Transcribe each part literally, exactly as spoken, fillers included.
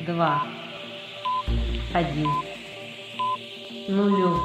два, один, нулю.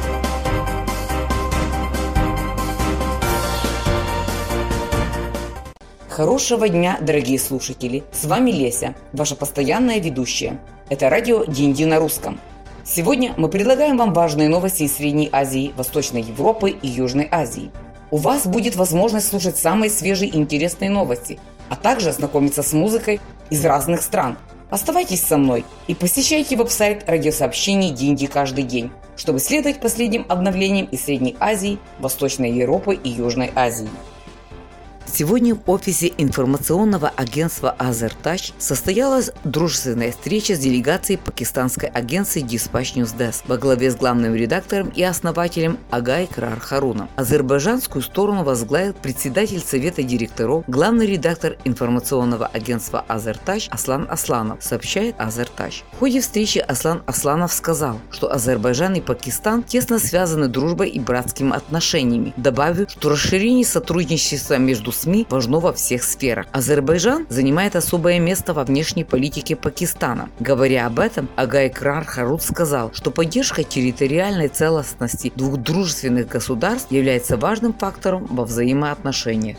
Хорошего дня, дорогие слушатели! С вами Леся, ваша постоянная ведущая. Это радио Динди на русском. Сегодня мы предлагаем вам важные новости из Средней Азии, Восточной Европы и Южной Азии. У вас будет возможность слушать самые свежие и интересные новости, а также ознакомиться с музыкой из разных стран. Оставайтесь со мной и посещайте веб-сайт радиосообщений Динди каждый день, чтобы следовать последним обновлениям из Средней Азии, Восточной Европы и Южной Азии. Сегодня в офисе информационного агентства «Азертач» состоялась дружественная встреча с делегацией пакистанской агенции Dispatch News Desk во главе с главным редактором и основателем Агай Икрар Харуном. Азербайджанскую сторону возглавил председатель совета директоров, главный редактор информационного агентства «Азертач» Аслан Асланов, сообщает «Азертач». В ходе встречи Аслан Асланов сказал, что Азербайджан и Пакистан тесно связаны дружбой и братскими отношениями, добавив, что расширение сотрудничества между СМИ важно во всех сферах. Азербайджан занимает особое место во внешней политике Пакистана. Говоря об этом, Агай Икрар Харун сказал, что поддержка территориальной целостности двух дружественных государств является важным фактором во взаимоотношениях.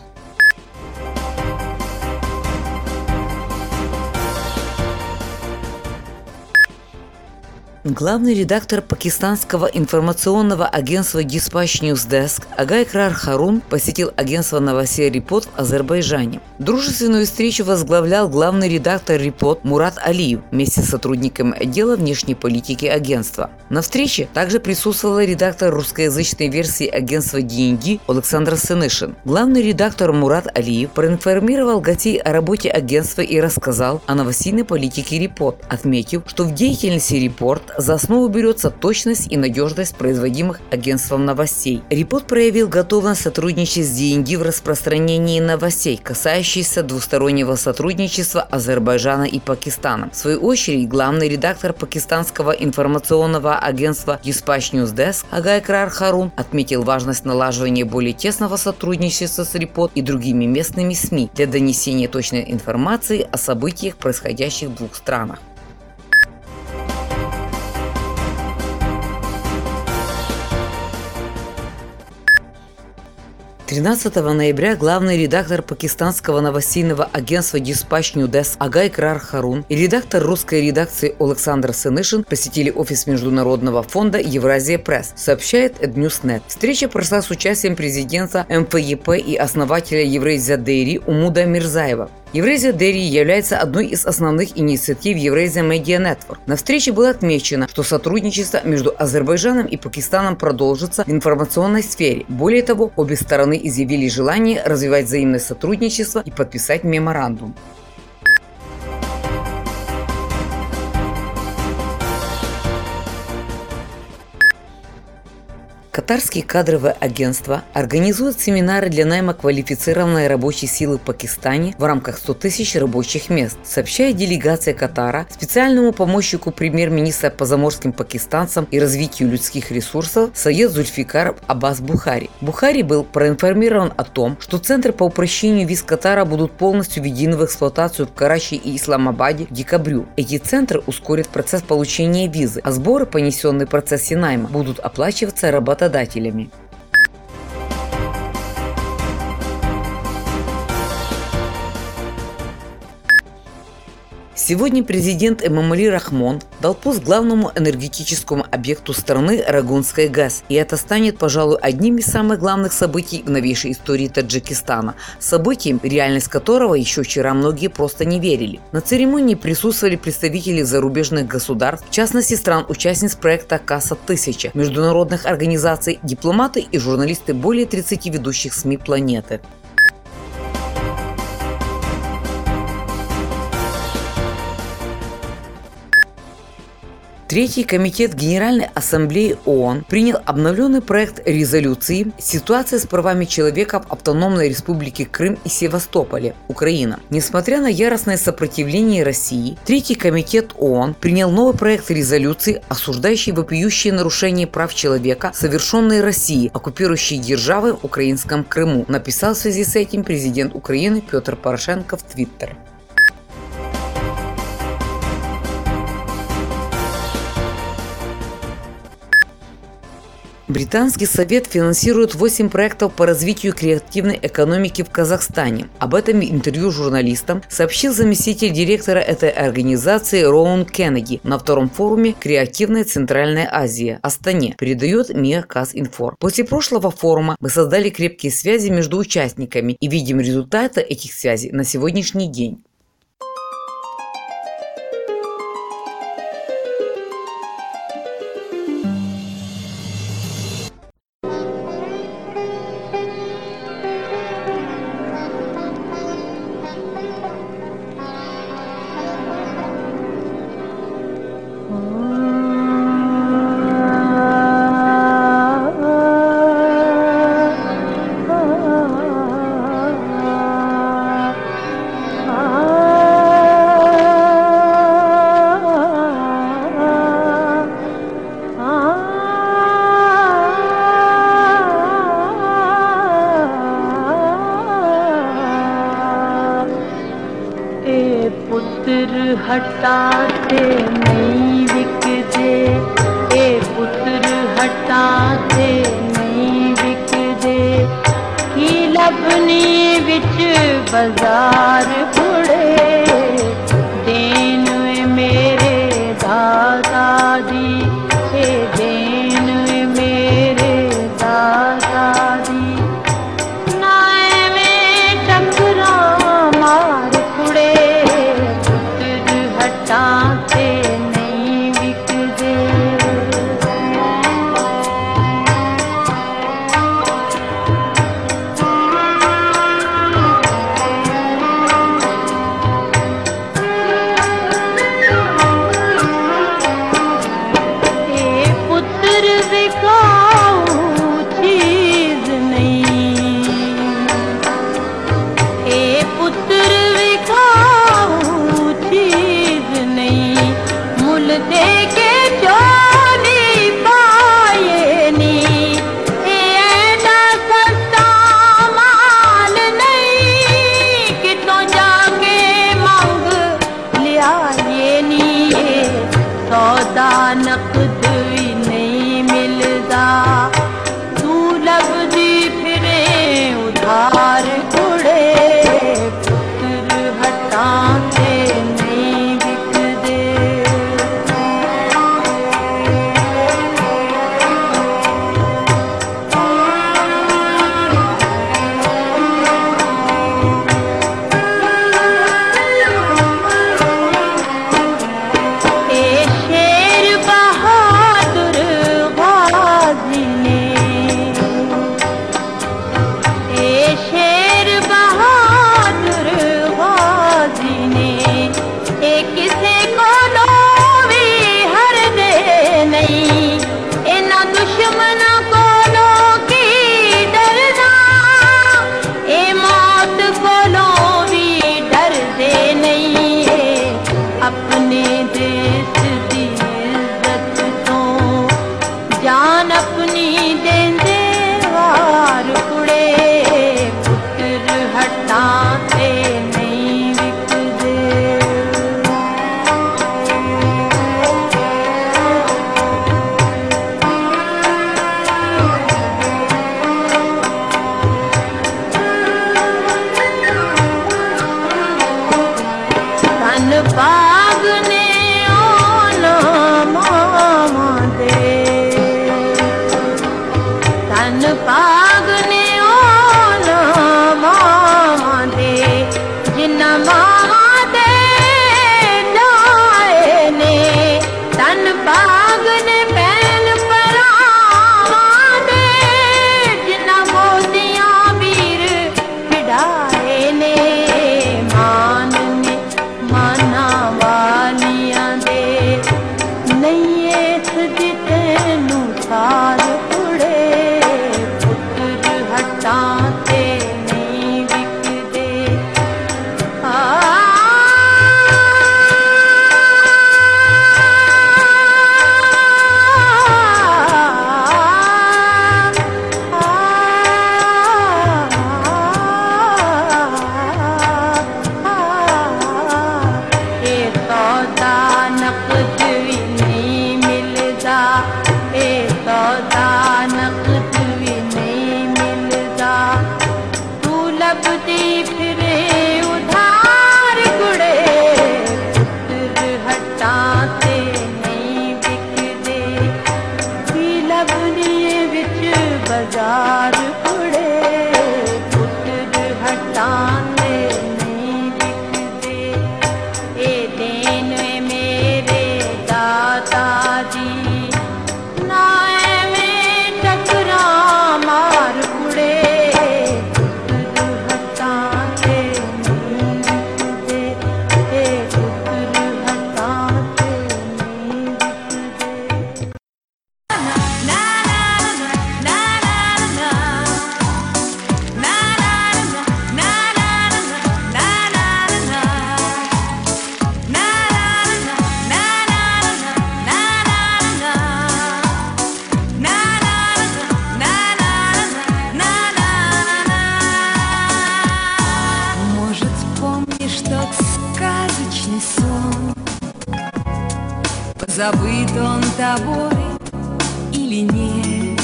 Главный редактор пакистанского информационного агентства Dispatch News Desk Агай Икрар Харун посетил агентство новостей Репорт в Азербайджане. Дружественную встречу возглавлял главный редактор Репорт Мурат Алиев вместе с сотрудниками отдела внешней политики агентства. На встрече также присутствовал редактор русскоязычной версии агентства ди эн ди Александр Сынышин. Главный редактор Мурат Алиев проинформировал гостей о работе агентства и рассказал о новостной политике Репорт, отметив, что в деятельности Репорт за основу берется точность и надежность производимых агентством новостей. Репорт проявил готовность сотрудничать с ди эн ди в распространении новостей, касающихся двустороннего сотрудничества Азербайджана и Пакистана. В свою очередь, главный редактор пакистанского информационного агентства Dispatch News Desk Агай Икрар Харун отметил важность налаживания более тесного сотрудничества с Репорт и другими местными СМИ для донесения точной информации о событиях, происходящих в двух странах. тринадцатого ноября главный редактор пакистанского новостейного агентства Dispatch News Desk Агай Икрар Харун и редактор русской редакции Александр Сынышин посетили офис Международного фонда Евразия Пресс, сообщает Эдньюснет. Встреча прошла с участием президента эм эф е пэ и основателя Евразия Дейри Умуда Мирзаева. Евразия Дейри является одной из основных инициатив Евразия Медиа Нетворк. На встрече было отмечено, что сотрудничество между Азербайджаном и Пакистаном продолжится в информационной сфере. Более того, обе стороны изъявили желание развивать взаимное сотрудничество и подписать меморандум. Катарские кадровые агентства организуют семинары для найма квалифицированной рабочей силы в Пакистане в рамках ста тысяч рабочих мест, сообщает делегация Катара специальному помощнику премьер-министра по заморским пакистанцам и развитию людских ресурсов Саед Зульфикар Аббас Бухари. Бухари был проинформирован о том, что центры по упрощению виз Катара будут полностью введены в эксплуатацию в Карачи и Исламабаде к декабрю. Эти центры ускорят процесс получения визы, а сборы, понесенные в процессе найма, будут оплачиваться работодателями. Сегодня президент Эмомали Рахмон дал пост главному энергетическому объекту страны Рагунской ГЭС, и это станет, пожалуй, одним из самых главных событий в новейшей истории Таджикистана, событием, реальность которого еще вчера многие просто не верили. На церемонии присутствовали представители зарубежных государств, в частности стран-участниц проекта Каса-тысяча, международных организаций, дипломаты и журналисты более тридцати ведущих СМИ планеты. Третий комитет Генеральной Ассамблеи ООН принял обновленный проект резолюции «Ситуация с правами человека в Автономной Республике Крым и Севастополе, Украина». Несмотря на яростное сопротивление России, Третий комитет ООН принял новый проект резолюции, осуждающий вопиющие нарушения прав человека, совершенные Россией, оккупирующей державы в украинском Крыму, написал в связи с этим президент Украины Петр Порошенко в Твиттер. Британский совет финансирует восемь проектов по развитию креативной экономики в Казахстане. Об этом интервью журналистам сообщил заместитель директора этой организации Роун Кеннеди на втором форуме «Креативная Центральная Азия» Астане, передает МИА Казинформ. После прошлого форума мы создали крепкие связи между участниками и видим результаты этих связей на сегодняшний день. हटाते नहीं विकदे ए पुत्र हटाते नहीं विकदे की लबनी विच बाजार कुड़े देन मेरे दादा दी ए देन मेरे दादा दी नाए में टकरा मार कुड़े हटाते नहीं विकदे ए पुत्र दिखाओ चीज नहीं ए पुत्र दिखाओ चीज नहीं मुल दे के चोरी पाए नी एडा सस्ता माल नहीं कितों जाके मांग लिया ये नी सौदा नकद भी नहीं मिलदा तू लबदी फिरे उधार कुड़े पुत्र हटाते नहीं विकदे ए शेर बहादुर गाजी ने ए शेर बहादुर गाजी ने ए किसे को भी हर दे नहीं इना दुश्मन को की डरना ए मौत को भी डर दे नहीं अपने देश दी इज्जत तो जान अपनी देंदे वार कुड़े पुत्र हटाते नहीं विकदे तन बाग ने ओना मामा दे तन बाग ने ओना मामा दे जिन्ना मामा दे जाए ने तन बाग ने बैन परावा दे जिन्ना मोदियां वीर खिडाए ने मान ने माना वालियां दे नहीं इस जितनू सार कुड़े पुत्र हटाते नहीं विकदे आ тот сказочный сон, позабыт он тобой или нет?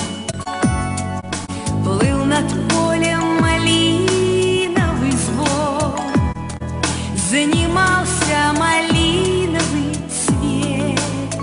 Плыл над полем малиновый звон, занимался малиновый цвет.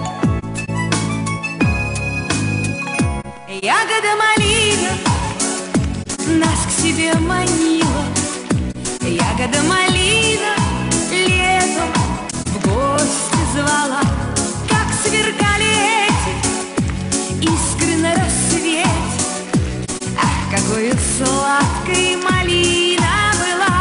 Ягода малина нас к себе манила, ягода малина летом в гости звала. Как сверкали эти искры на рассвете, ах, какой сладкой малина была.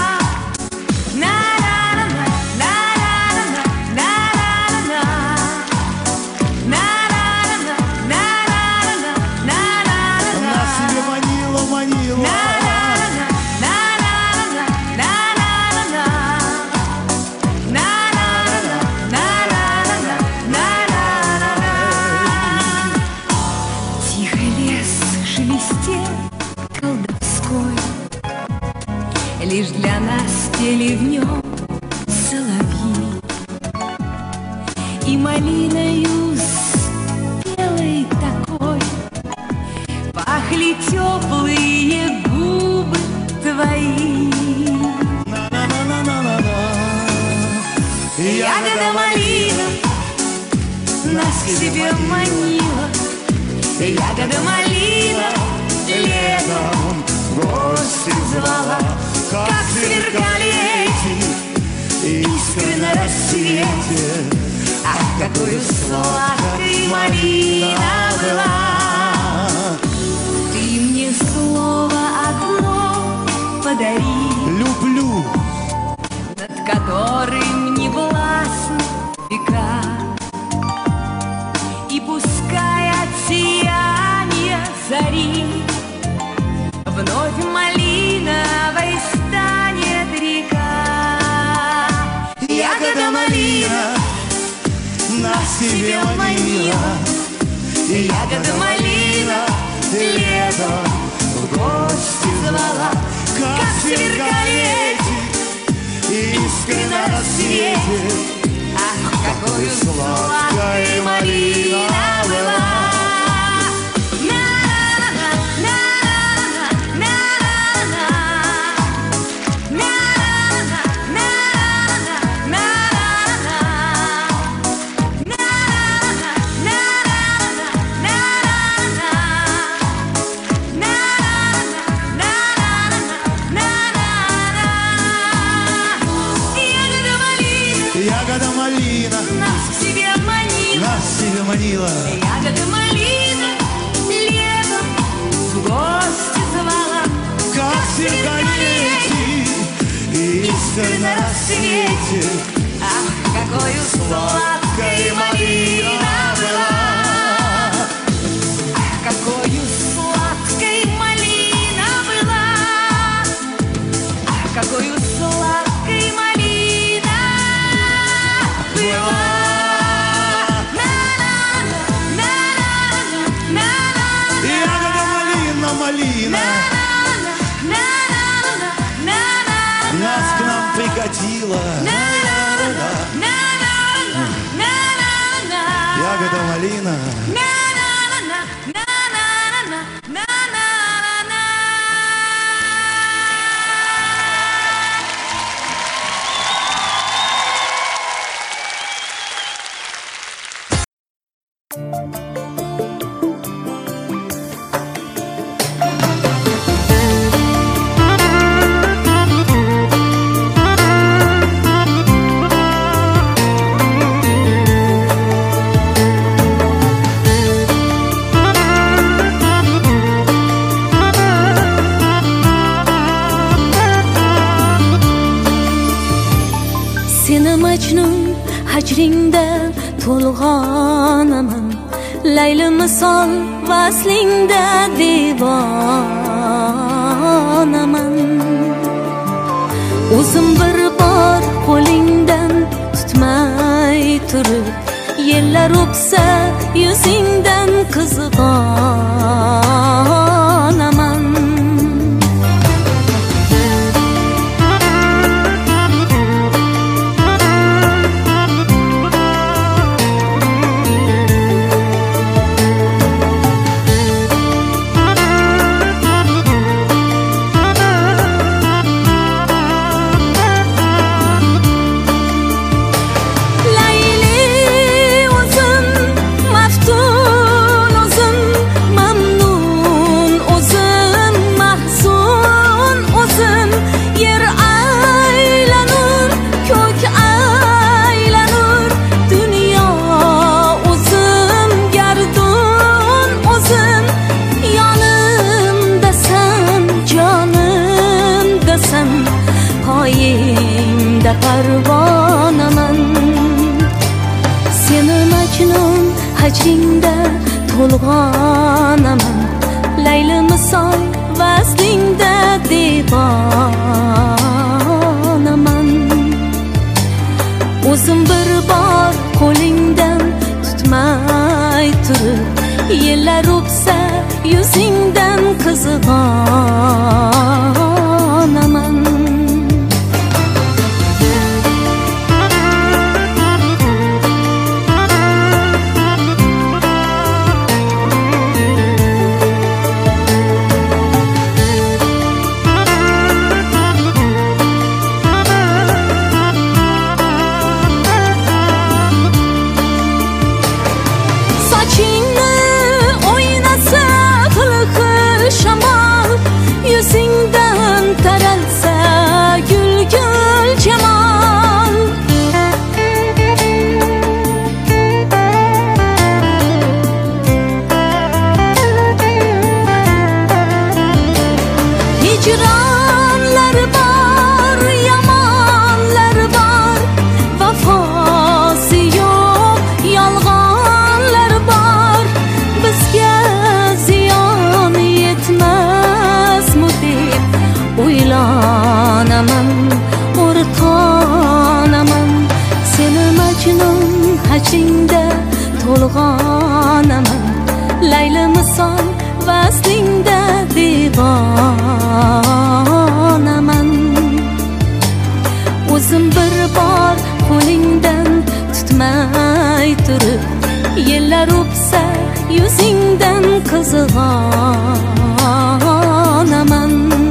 Лишь для нас пели в нем соловьи, и малиною спелой такой пахли теплые губы твои. Ягода малина нас к себе манила, ягода малина летом в гости звала. Как сверкали эти искры на рассвете, ах, какой сладкой малина была. Ты мне слово одно подари, люблю, над которым не властны века, и пускай от сияния зари вновь малиновой станет река. Ягода малина нас себе манила, ягода малина летом в гости звала. Как сверкали эти искры на рассвете, ах, какой сладкой малина была. ягода малина нас к себе манила, нас к себе манила. Ягода малина летом в гости звала. Как сверкали эти искры на рассвете, ах, какой сладкой малина была. Ах, какой сладкой малина была. Ах, какой сладкой малина была. Ягода малина, малина нас к нам прикатила. Ягода малина. Hicringda to'lg'onaman, Layli misol vaslingda devonaman. O'zim bir bor qo'lingdan tutmay turib, yillar o'psa yuzingdan qizg'onaman. sochingda to'lg'onaman layli misol vaslingda devonaman o'zim bir bor qo'lingdan tutmay turib yillar o'psa yuzingdan qizg'onaman yuzingdan taralsa gul gul jamol hicronlar bor yomonlar bor vafosi yo'q yolg'onlar bor bizga ziyon yetmas o'ylanaman o'rtonaman seni majnun hajringda to'lg'onaman layli misol vaslingda devonaman o'zim bir bor qo'lingdan tutmay turib yillar o'psa yuzingdan qizg'onaman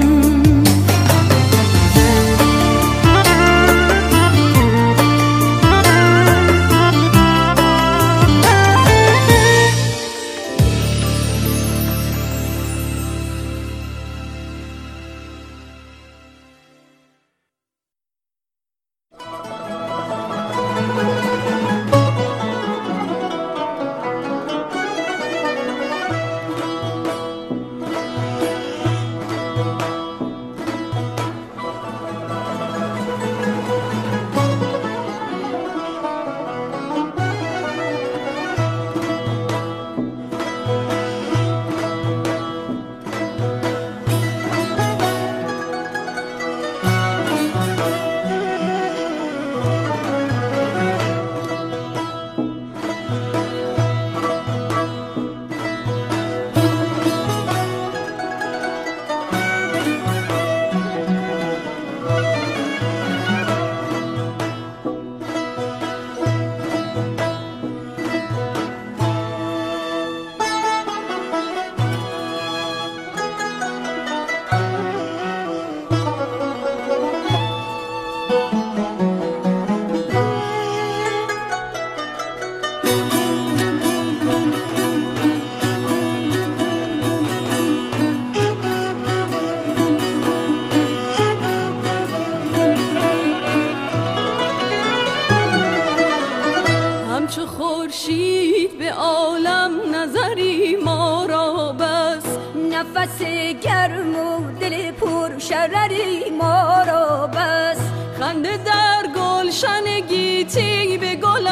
نفس گرم و دل پر شرری ما را بس خنده در گلشن گیتی به گل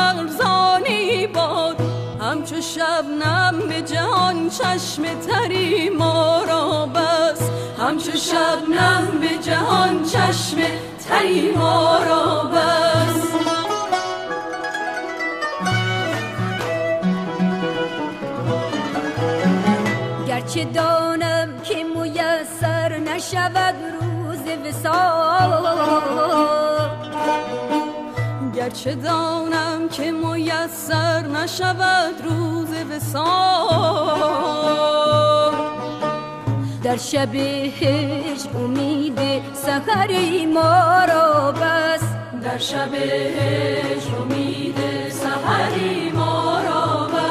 ارزانی باد همچو شبنم به جهان چشم تری ما را بس همچو شبنم به جهان چشم تری ما را بس گرچه دانم که میسر نشود روز وصال گرچه دانم که میسر نشود روز وصال در شب هجر امید سحری ما را بس در شب هجر امید سحری ما را بس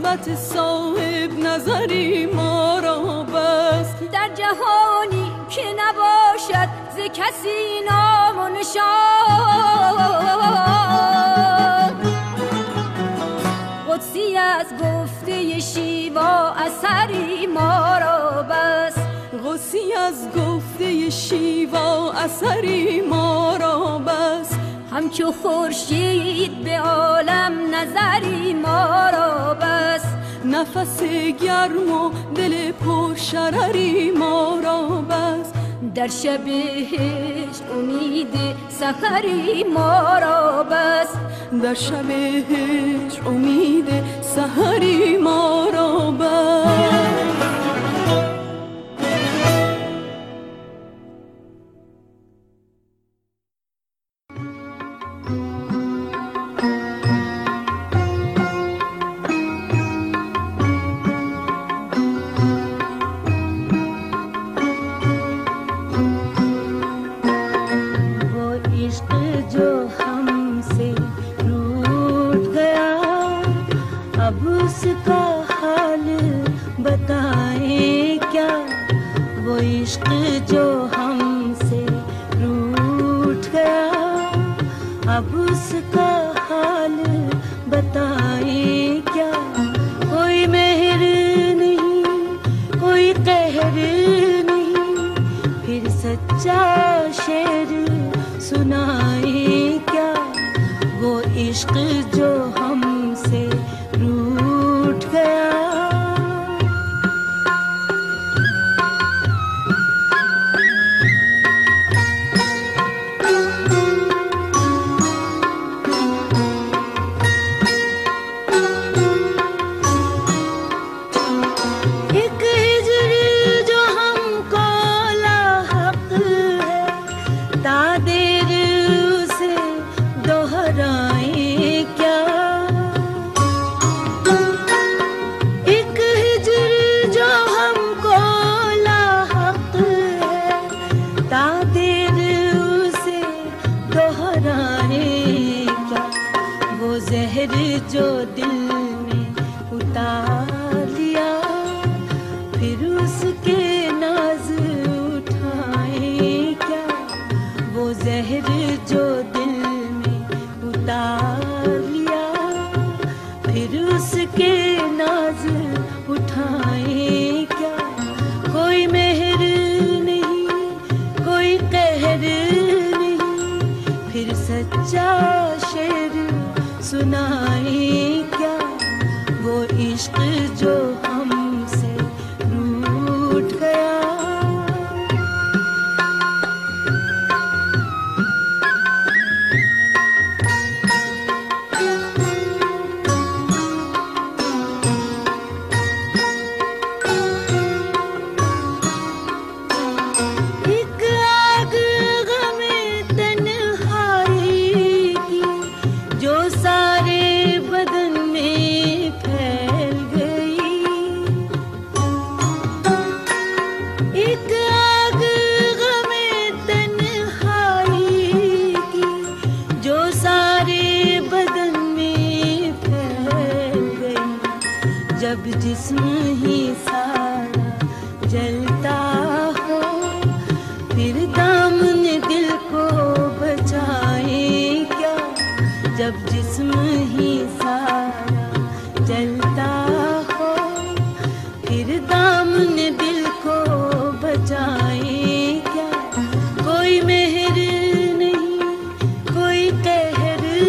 صفت صاحب نظری ما را بس. در جهانی که نباشد ز کسی نام و نشان، قدسی از گفته شیوا اثری ما را بس. قدسی از گفته شیوا اثری ما را بس. همچو خورشید به عالم نظری ما را بس. نفس گرم و دل پر شرری ما را بس. در شب هجر امید سحری ما را بس. در شب هجر امید سحری ما را بس.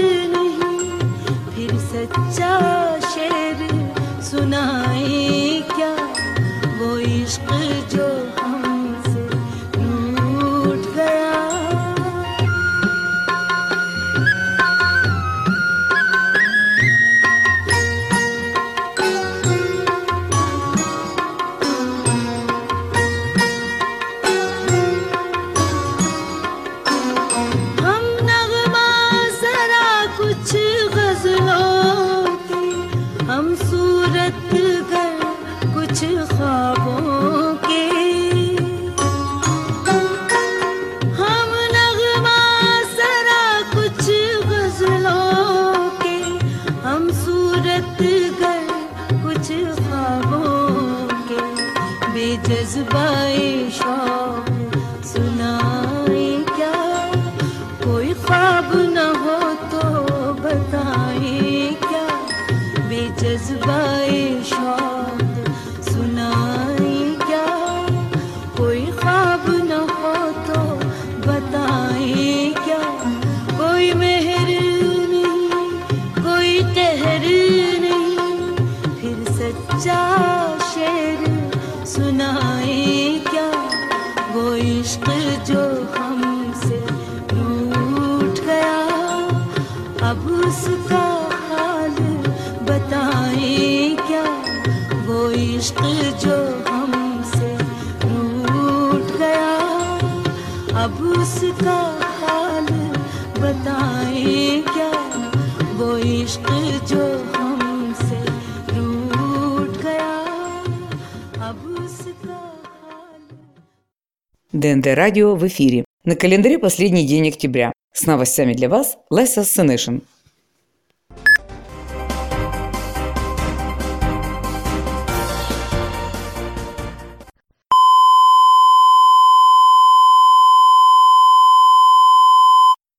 सच्चा शेर सुनाए जज्बाए शौक सुनाए क्या, कोई ख्वाब न हो तो बताए क्या, बेजज्बाए शौक सुनाए क्या, कोई ख्वाब न हो तो बताए क्या, कोई मेहर नहीं कोई ठहर नहीं, फिर सच्चा शेर सुनाए क्या, वो इश्क जो हमसे रूठ गया, अब उसका हाल बताए क्या, वो इश्क जो हमसे रूठ गया, अब उसका हाल बताए क्या, वो इश्क जो हमसे रूठ गया, अब उसका हाल. ДНТ радио в эфире. На календаре последний день октября. С новостями для вас Леся Сенишин.